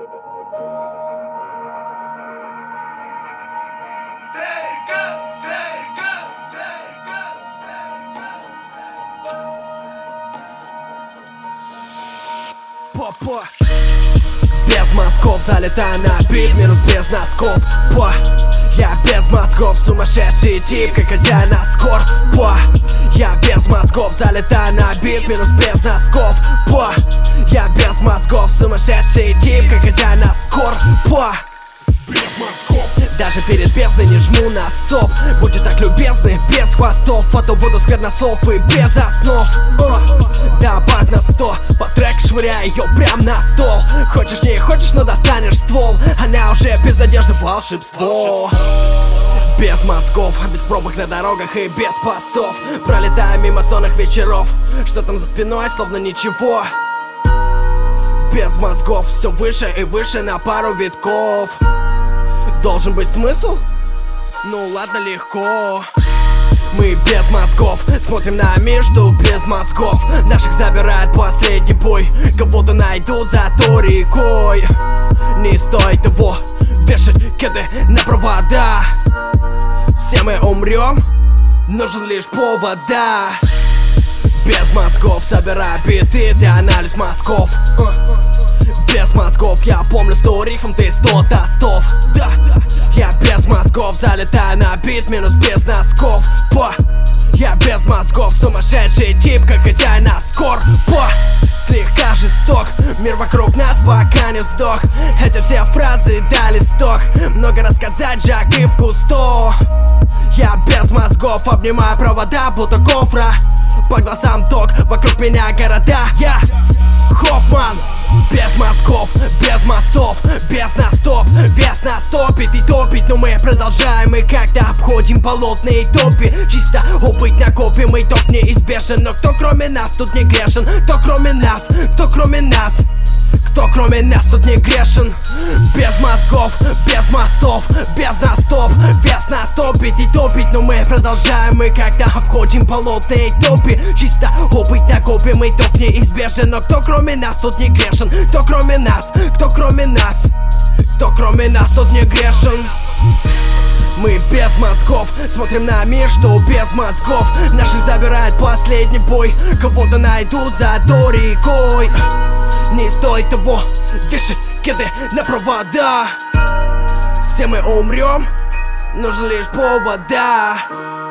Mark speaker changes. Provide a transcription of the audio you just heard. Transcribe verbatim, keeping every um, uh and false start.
Speaker 1: Папа. Без мозгов залетаю на бит, минус без носков. Па. Я без мозгов, сумасшедший тип, как хозяин скор. Па. Я без мозгов залетаю на бит, минус без носков. Па. Я без мозгов, сумасшедший тип, как хозяин скор. Па. Без мозгов. Даже перед бездной не жму на стоп. Будьте так любезны, без хвостов, а то буду сквернослов и без основ. О, добавь на сто, по трек швыряй ее прям на стол. Хочешь не хочешь, но достанешь ствол. Она уже без одежды, волшебство. Без мозгов, без пробок на дорогах и без постов. Пролетая мимо сонных вечеров, что там за спиной, словно ничего. Без мозгов, все выше и выше на пару витков. Должен быть смысл? Ну ладно, легко. Мы без мозгов, смотрим на мир, что без мозгов. Наших забирает последний бой. Кого-то найдут за той рекой. Не стоит того вешать кеды на провода. Все мы умрем, нужен лишь повод, да. Без мозгов собираю биты, ты анализ мозгов. Без мозгов я помню сто рифм, ты сто тостов. Да, я без мозгов залетаю на бит, минус без носков. Па. Я без мозгов, сумасшедший тип, как хозяин скор. Па. Слегка жесток, мир вокруг нас пока не сдох. Эти все фразы дали сток, много рассказать, Жак и в Кусто. Я без мозгов, обнимаю провода, будто гофра. По глазам ток, вокруг меня города. Я Хоффман. Без мозгов, без мостов, без на стоп. Вес нас топит и топит, но мы продолжаем. И как-то обходим болотные топи. Чисто убыть накопим, итог неизбежен. Но кто кроме нас тут не грешен? Кто кроме нас? Кто кроме нас? Кто кроме нас тут не грешен? Без мозгов, без мостов, без на стоп. Вес нас топит и топит, но мы продолжаем. Мы как-то обходим болотные топи. Чисто убыть накопим, итог неизбежен. Но кто кроме нас тут не грешен? Кто кроме нас? Кто кроме нас? Кто кроме нас тут не грешен? Мы без мозгов, смотрим на мир, что без мозгов. Наши забирают последний бой. Кого-то найдут за той рекой. Не стоит того вешать кеды на провода. Все мы умрем, нужен лишь повод, да.